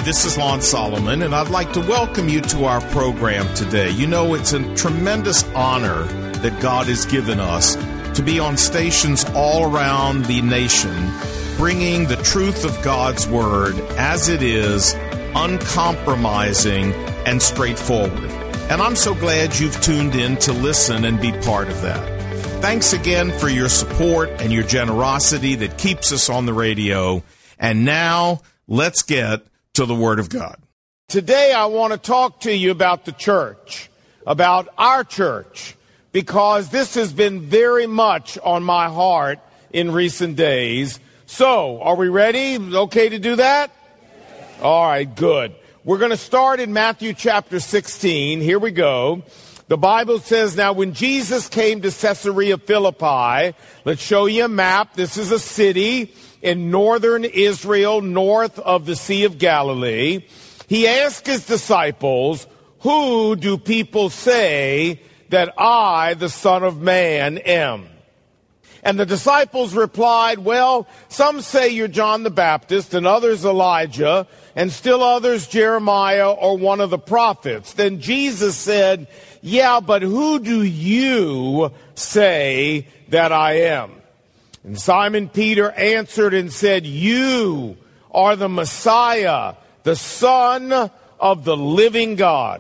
this is Lon Solomon, and I'd like to welcome you to our program today. You know, it's a tremendous honor that God has given us to be on stations all around the nation, bringing the truth of God's Word as it is, uncompromising and straightforward. And I'm so glad you've tuned in to listen and be part of that. Thanks again for your support and your generosity that keeps us on the radio. And now, let's get to the Word of God. Today I want to talk to you about the church, about our church, because this has been very much on my heart in recent days. So, are we ready? Okay to do that? All right, good. We're going to start in Matthew chapter 16. Here we go. The Bible says, now when Jesus came to Caesarea Philippi, let's show you a map. This is a city in northern Israel, north of the Sea of Galilee. He asked his disciples, who do people say that I, the Son of Man, am? And the disciples replied, well, some say you're John the Baptist, and others Elijah, and still others Jeremiah or one of the prophets. Then Jesus said, yeah, but who do you say that I am? And Simon Peter answered and said, you are the Messiah, the Son of the living God.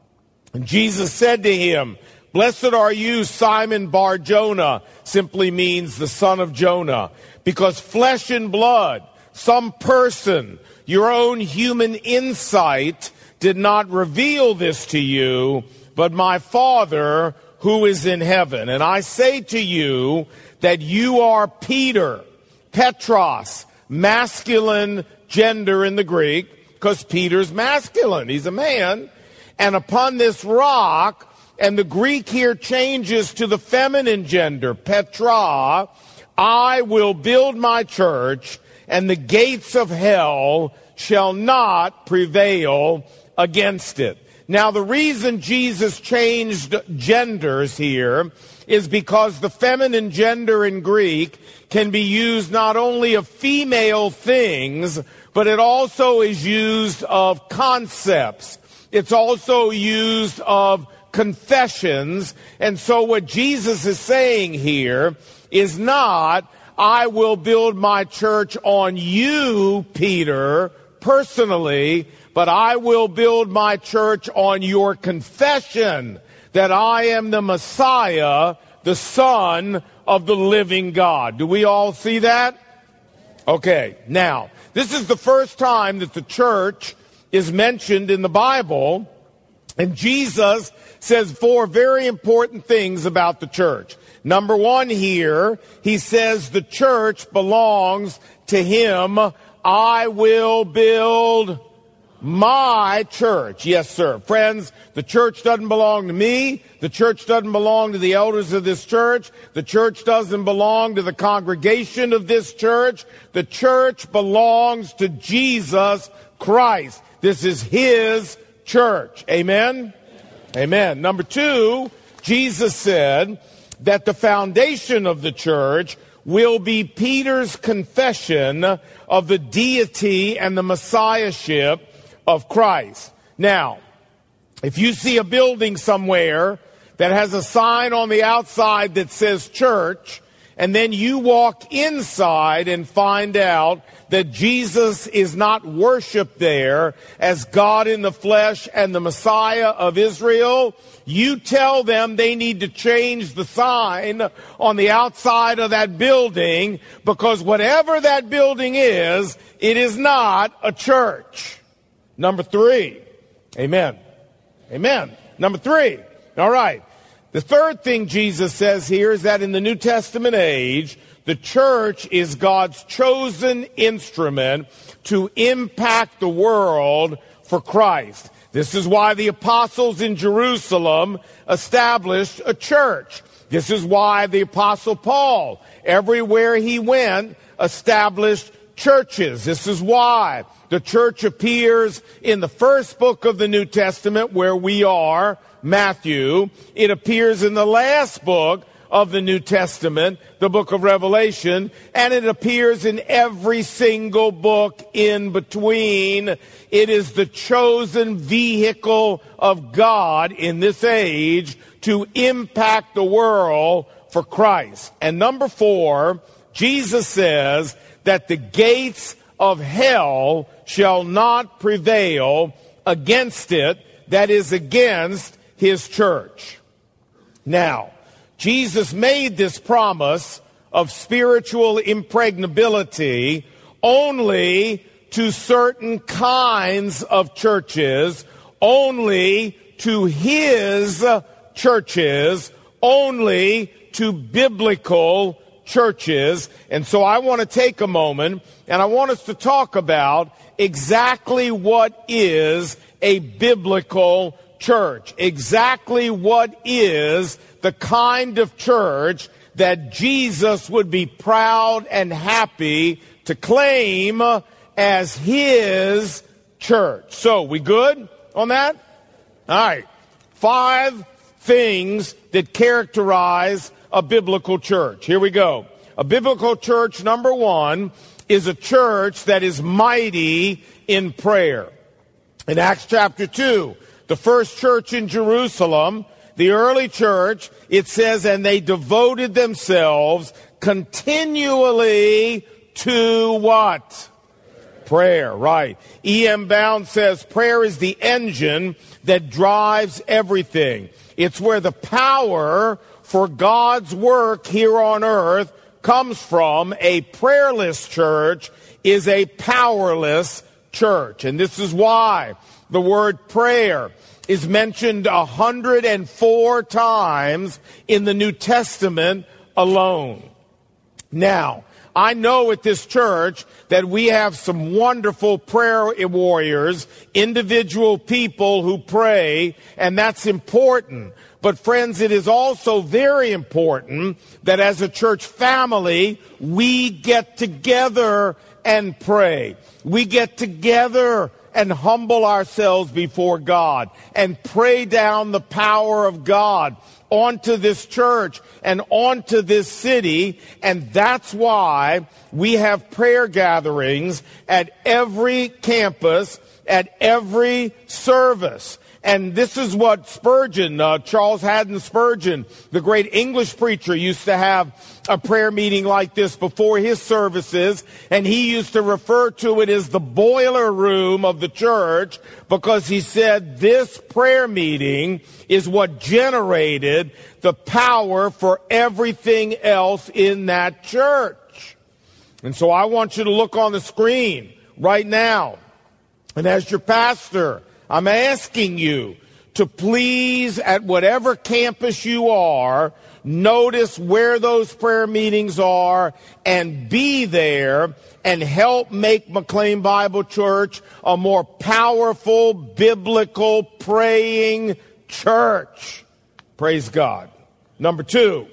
And Jesus said to him, blessed are you, Simon Bar-Jonah, simply means the son of Jonah, because flesh and blood, some person, your own human insight, did not reveal this to you, but my Father who is in heaven. And I say to you that you are Peter, Petros, masculine gender in the Greek, because Peter's masculine, he's a man. And upon this rock, and the Greek here changes to the feminine gender, Petra, I will build my church, and the gates of hell shall not prevail against it. Now, the reason Jesus changed genders here is because the feminine gender in Greek can be used not only of female things, but it also is used of concepts. It's also used of confessions. And so what Jesus is saying here is not, I will build my church on you, Peter, personally, but I will build my church on your confession that I am the Messiah, the Son of the living God. Do we all see that? Okay, now, this is the first time that the church is mentioned in the Bible, and Jesus says four very important things about the church. Number one here, he says the church belongs to him. I will build my church. Yes, sir. Friends, the church doesn't belong to me. The church doesn't belong to the elders of this church. The church doesn't belong to the congregation of this church. The church belongs to Jesus Christ. This is his church. Amen? Amen. Number two, Jesus said that the foundation of the church will be Peter's confession of the deity and the messiahship of Christ. Now, if you see a building somewhere that has a sign on the outside that says church, and then you walk inside and find out that Jesus is not worshiped there as God in the flesh and the Messiah of Israel, you tell them they need to change the sign on the outside of that building, because whatever that building is, it is not a church. Number three. Amen. Amen. Number three. All right. The third thing Jesus says here is that in the New Testament age, the church is God's chosen instrument to impact the world for Christ. This is why the apostles in Jerusalem established a church. This is why the apostle Paul, everywhere he went, established churches. This is why the church appears in the first book of the New Testament, where we are, Matthew. It appears in the last book of the New Testament, the book of Revelation, and it appears in every single book in between. It is the chosen vehicle of God in this age to impact the world for Christ. And number 4, Jesus says that the gates of hell shall not prevail against it, that is, against his church. Now, Jesus made this promise of spiritual impregnability only to certain kinds of churches, only to his churches, only to biblical churches. And so I want to take a moment and I want us to talk about exactly what is a biblical church, exactly what is the kind of church that Jesus would be proud and happy to claim as his church. So, we good on that? All right. 5 things that characterize a biblical church. Here we go. A biblical church, number 1, is a church that is mighty in prayer. In Acts chapter 2, the first church in Jerusalem, the early church, it says, and they devoted themselves continually to what? Prayer, right. E.M. Bound says prayer is the engine that drives everything. It's where the power for God's work here on earth comes from. A prayerless church is a powerless church. And this is why the word prayer is mentioned 104 times in the New Testament alone. Now, I know at this church that we have some wonderful prayer warriors, individual people who pray, and that's important. But friends, it is also very important that as a church family, we get together and pray. We get together and humble ourselves before God and pray down the power of God onto this church and onto this city. And that's why we have prayer gatherings at every campus, at every service. And this is what Spurgeon, Charles Haddon Spurgeon, the great English preacher, used to have a prayer meeting like this before his services. And he used to refer to it as the boiler room of the church, because he said this prayer meeting is what generated the power for everything else in that church. And so I want you to look on the screen right now. And as your pastor, I'm asking you to please, at whatever campus you are, notice where those prayer meetings are and be there and help make McLean Bible Church a more powerful, biblical, praying church. Praise God. Number 2.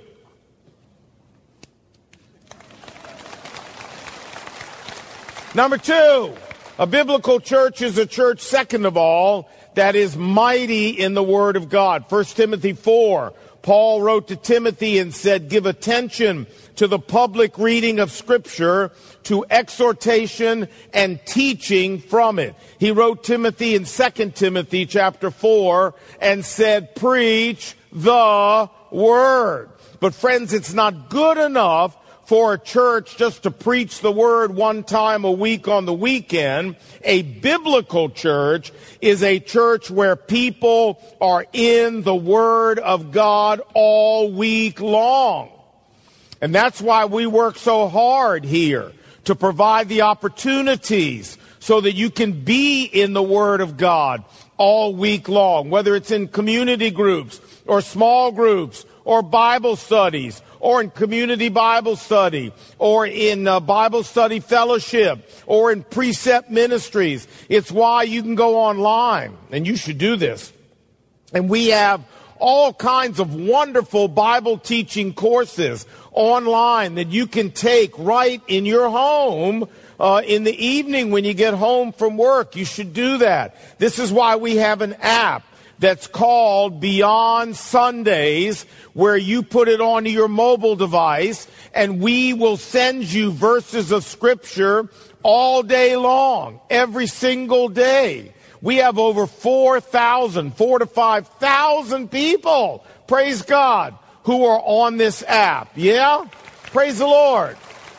Number 2. A biblical church is a church, second of all, that is mighty in the Word of God. 1 Timothy 4, Paul wrote to Timothy and said, give attention to the public reading of Scripture, to exhortation and teaching from it. He wrote Timothy in 2 Timothy chapter 4 and said, preach the Word. But friends, it's not good enough for a church just to preach the word one time a week on the weekend. A biblical church is a church where people are in the Word of God all week long. And that's why we work so hard here to provide the opportunities so that you can be in the Word of God all week long, whether it's in community groups or small groups or Bible studies, or in community Bible study, or in Bible study fellowship, or in precept ministries. It's why you can go online, and you should do this. And we have all kinds of wonderful Bible teaching courses online that you can take right in your home in the evening when you get home from work. You should do that. This is why we have an app that's called Beyond Sundays, where you put it onto your mobile device, and we will send you verses of Scripture all day long, every single day. We have over 4,000, 4,000 to 5,000 people, praise God, who are on this app. Yeah? Praise the Lord.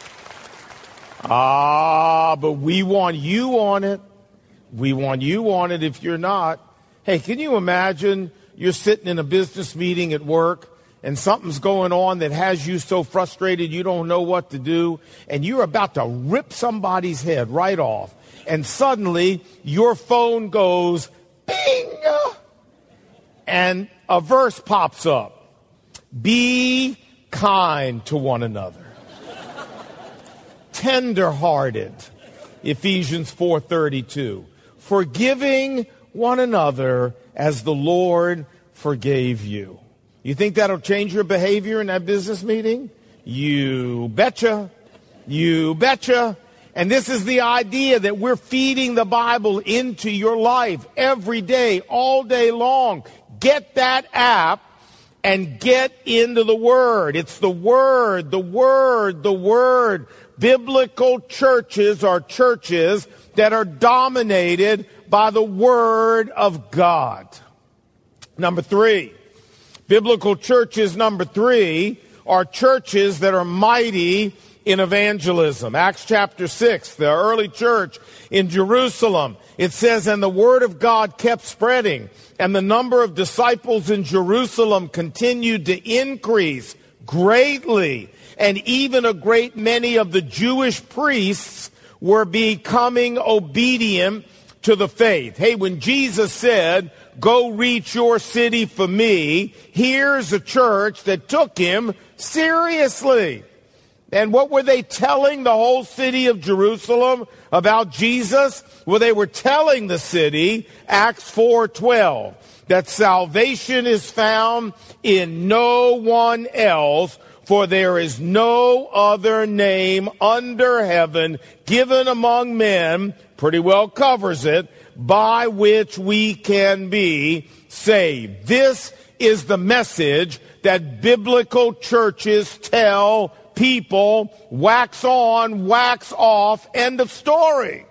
But we want you on it. We want you on it if you're not. Hey, can you imagine you're sitting in a business meeting at work and something's going on that has you so frustrated you don't know what to do, and you're about to rip somebody's head right off, and suddenly your phone goes bing, and a verse pops up. Be kind to one another. Tender-hearted, Ephesians 4:32. Forgiving one another as the Lord forgave you. You think that'll change your behavior in that business meeting? You betcha. You betcha. And this is the idea that we're feeding the Bible into your life every day, all day long. Get that app and get into the Word. It's the Word, the Word, the Word. Biblical churches are churches that are dominated by the Word of God. Number 3, biblical churches, number 3, are churches that are mighty in evangelism. Acts chapter 6, the early church in Jerusalem, it says, and the word of God kept spreading, and the number of disciples in Jerusalem continued to increase greatly, and even a great many of the Jewish priests were becoming obedient to the faith. Hey, when Jesus said, go reach your city for me, here's a church that took him seriously. And what were they telling the whole city of Jerusalem about Jesus? Well, they were telling the city, Acts 4:12, that salvation is found in no one else, for there is no other name under heaven given among men, pretty well covers it, by which we can be saved. This is the message that biblical churches tell people. Wax on, wax off, end of story.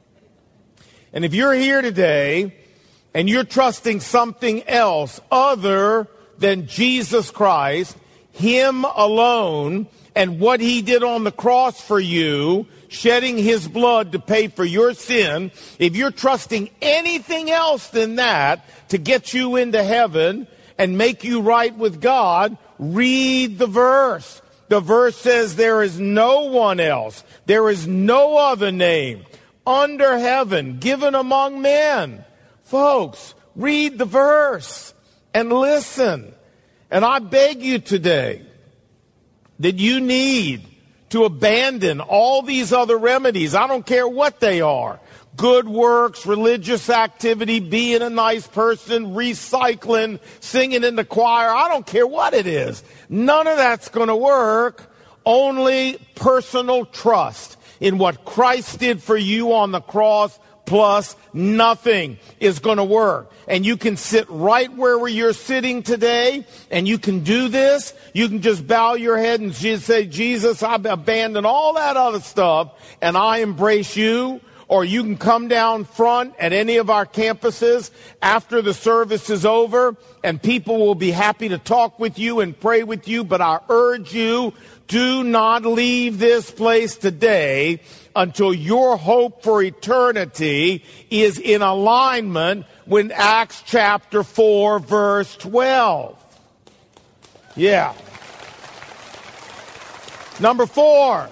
And if you're here today and you're trusting something else other than Jesus Christ, Him alone, and what He did on the cross for you, shedding His blood to pay for your sin, if you're trusting anything else than that to get you into heaven and make you right with God, read the verse. The verse says there is no one else, there is no other name under heaven given among men. Folks, read the verse and listen. And I beg you today that you need to abandon all these other remedies. I don't care what they are. Good works, religious activity, being a nice person, recycling, singing in the choir. I don't care what it is. None of that's going to work. Only personal trust in what Christ did for you on the cross, plus nothing is going to work. And you can sit right where you're sitting today, and you can do this. You can just bow your head and just say, Jesus, I abandon all that other stuff, and I embrace you. Or you can come down front at any of our campuses after the service is over, and people will be happy to talk with you and pray with you. But I urge you, do not leave this place today until your hope for eternity is in alignment with Acts chapter 4, verse 12. Yeah. Number four.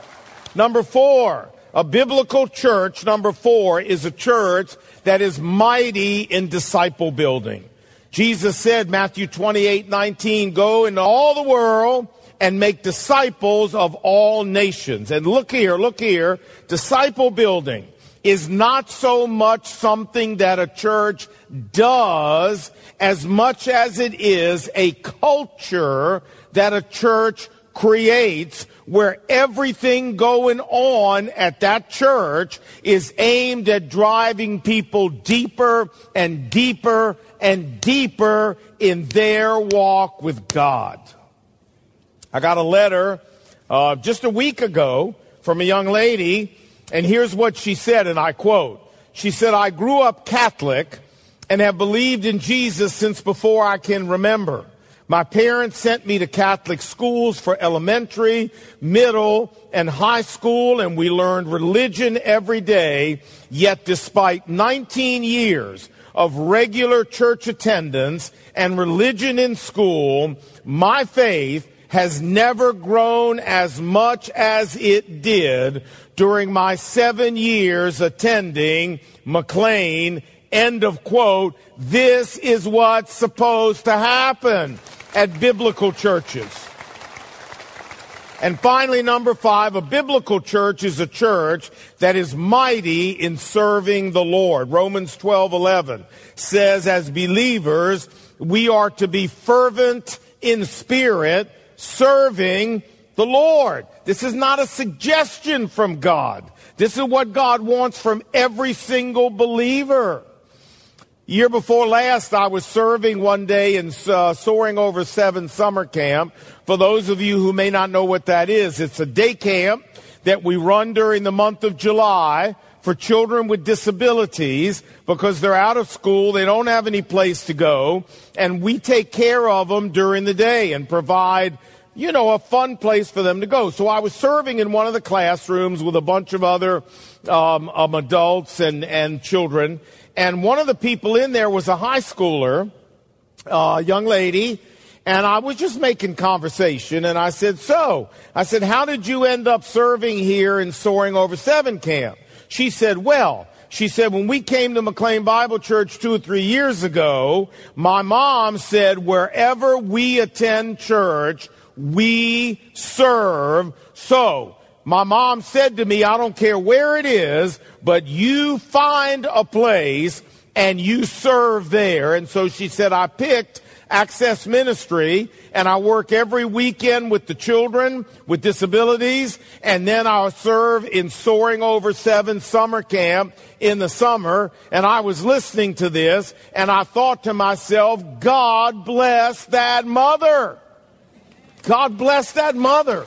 A biblical church, number 4, is a church that is mighty in disciple building. Jesus said, Matthew 28:19, go into all the world and make disciples of all nations. And look here, disciple building is not so much something that a church does as much as it is a culture that a church creates, where everything going on at that church is aimed at driving people deeper and deeper and deeper in their walk with God. I got a letter just a week ago from a young lady, and here's what she said, and I quote. She said, "I grew up Catholic and have believed in Jesus since before I can remember. My parents sent me to Catholic schools for elementary, middle, and high school, and we learned religion every day. Yet despite 19 years of regular church attendance and religion in school, my faith has never grown as much as it did during my 7 years attending McLean." End of quote. This is what's supposed to happen at biblical churches. And finally, number 5, a biblical church is a church that is mighty in serving the Lord. Romans 12:11 says, as believers, we are to be fervent in spirit, serving the Lord. This is not a suggestion from God. This is what God wants from every single believer. Year before last, I was serving one day in Soaring Over 7 summer camp. For those of you who may not know what that is, it's a day camp that we run during the month of July for children with disabilities because they're out of school, they don't have any place to go, and we take care of them during the day and provide, a fun place for them to go. So I was serving in one of the classrooms with a bunch of other adults and children. And one of the people in there was a high schooler, young lady, and I was just making conversation. And I said, how did you end up serving here in Soaring Over 7 camp? She said, when we came to McLean Bible Church 2 or 3 years ago, my mom said, wherever we attend church, we serve. So my mom said to me, I don't care where it is, but you find a place and you serve there. And so she said, I picked Access Ministry, and I work every weekend with the children with disabilities, and then I'll serve in Soaring Over 7 summer camp in the summer. And I was listening to this, and I thought to myself, God bless that mother. God bless that mother.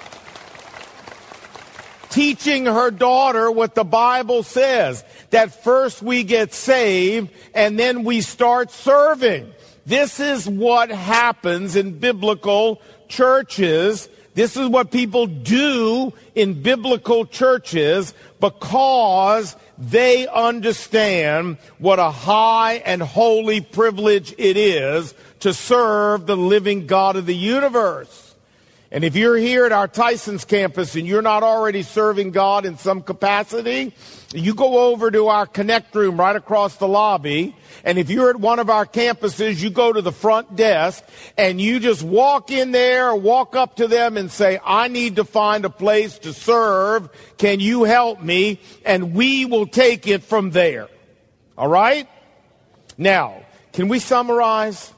Teaching her daughter what the Bible says, that first we get saved and then we start serving. This is what happens in biblical churches. This is what people do in biblical churches because they understand what a high and holy privilege it is to serve the living God of the universe. And if you're here at our Tysons campus and you're not already serving God in some capacity, you go over to our Connect room right across the lobby. And if you're at one of our campuses, you go to the front desk and you just walk in there or walk up to them and say, I need to find a place to serve. Can you help me? And we will take it from there. All right? Now, can we summarize?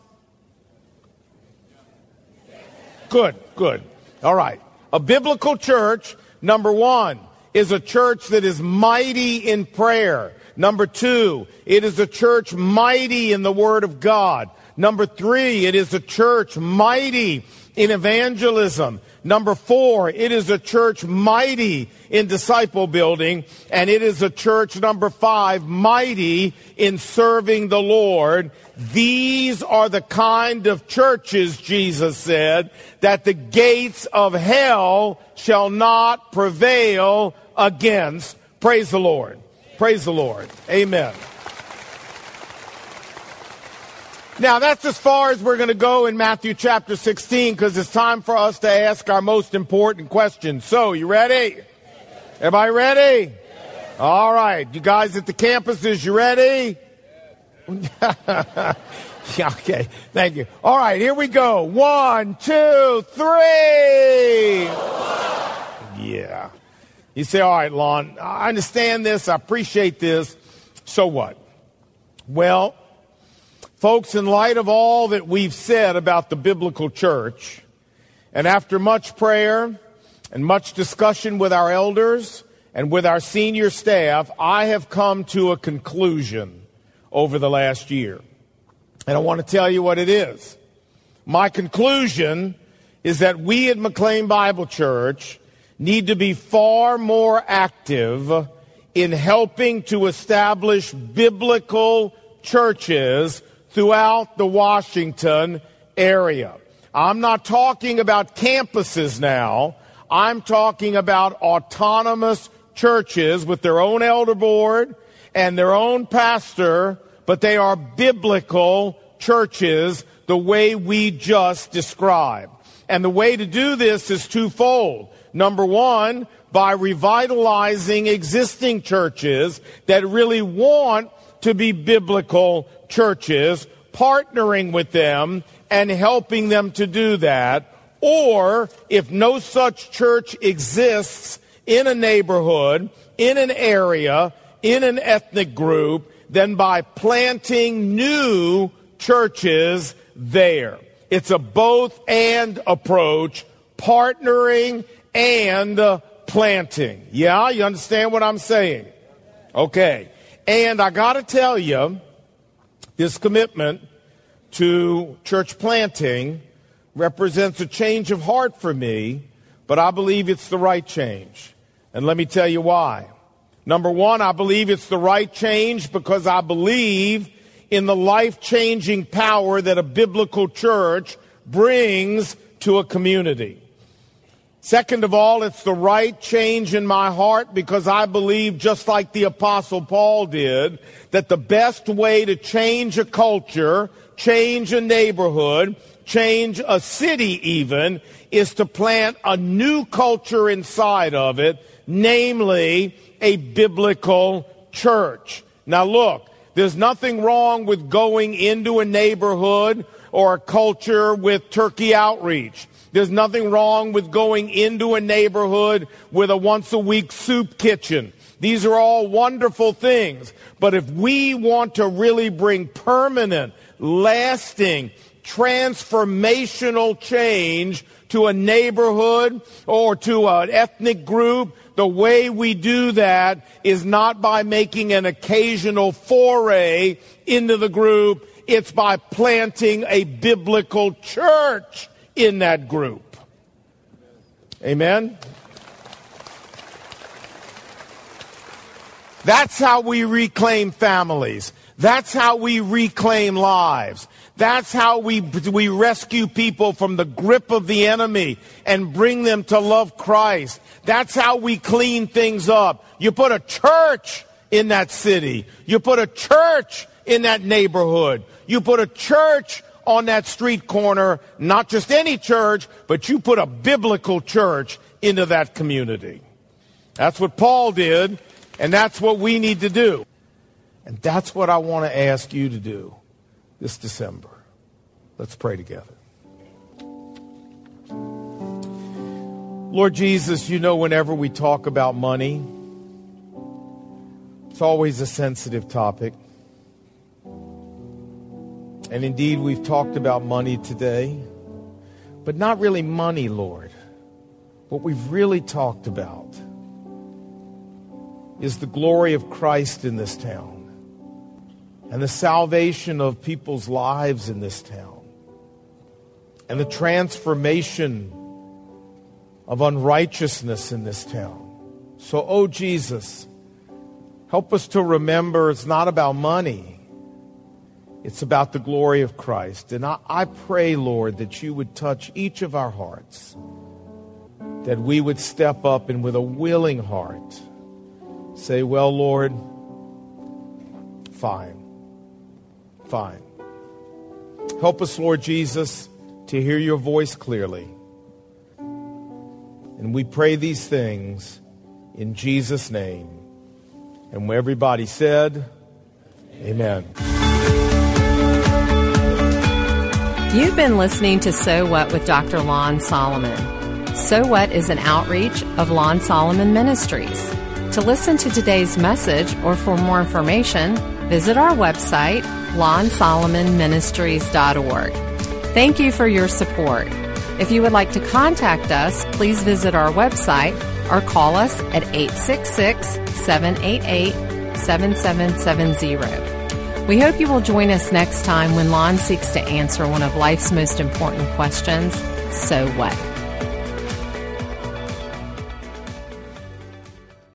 Good. All right. A biblical church, number 1, is a church that is mighty in prayer. Number 2, it is a church mighty in the Word of God. Number 3, it is a church mighty in evangelism. Number 4, it is a church mighty in disciple building. And it is a church, number 5, mighty in serving the Lord. These are the kind of churches, Jesus said, that the gates of hell shall not prevail against. Praise the Lord. Praise the Lord. Amen. Now, that's as far as we're going to go in Matthew chapter 16 because it's time for us to ask our most important question. So, you ready? Everybody ready? All right. You guys at the campuses, you ready? Okay. Thank you. All right. Here we go. 1, 2, 3. Yeah. You say, all right, Lon, I understand this. I appreciate this. So what? Well, folks, in light of all that we've said about the biblical church, and after much prayer and much discussion with our elders and with our senior staff, I have come to a conclusion over the last year. And I want to tell you what it is. My conclusion is that we at McLean Bible Church need to be far more active in helping to establish biblical churches throughout the Washington area. I'm not talking about campuses now. I'm talking about autonomous churches with their own elder board and their own pastor, but they are biblical churches the way we just described. And the way to do this is twofold. Number one, by revitalizing existing churches that really want to be biblical churches, partnering with them and helping them to do that. Or, if no such church exists in a neighborhood, in an area, in an ethnic group, then by planting new churches there. It's a both-and approach, partnering and planting. Yeah, you understand what I'm saying? Okay. And I got to tell you, this commitment to church planting represents a change of heart for me, but I believe it's the right change. And let me tell you why. Number one, I believe it's the right change because I believe in the life-changing power that a biblical church brings to a community. Second of all, it's the right change in my heart because I believe, just like the Apostle Paul did, that the best way to change a culture, change a neighborhood, change a city even, is to plant a new culture inside of it, namely a biblical church. Now look, there's nothing wrong with going into a neighborhood or a culture with turkey outreach. There's nothing wrong with going into a neighborhood with a once-a-week soup kitchen. These are all wonderful things. But if we want to really bring permanent, lasting, transformational change to a neighborhood or to an ethnic group, the way we do that is not by making an occasional foray into the group. It's by planting a biblical church in that group. Amen? That's how we reclaim families. That's how we reclaim lives. That's how we rescue people from the grip of the enemy and bring them to love Christ. That's how we clean things up. You put a church in that city. You put a church in that neighborhood. You put a church on that street corner, not just any church, but you put a biblical church into that community. That's what Paul did, and that's what we need to do. And that's what I want to ask you to do this December. Let's pray together. Lord Jesus, you know whenever we talk about money, it's always a sensitive topic. And indeed, we've talked about money today, but not really money, Lord. What we've really talked about is the glory of Christ in this town and the salvation of people's lives in this town and the transformation of unrighteousness in this town. So, oh Jesus, help us to remember it's not about money. It's about the glory of Christ. And I pray, Lord, that you would touch each of our hearts, that we would step up and with a willing heart say, well, Lord, fine. Help us, Lord Jesus, to hear your voice clearly. And we pray these things in Jesus' name. And when everybody said, amen. You've been listening to So What with Dr. Lon Solomon. So What is an outreach of Lon Solomon Ministries. To listen to today's message or for more information, visit our website, lonsolomonministries.org. Thank you for your support. If you would like to contact us, please visit our website or call us at 866-788-7770. We hope you will join us next time when Lon seeks to answer one of life's most important questions, so what?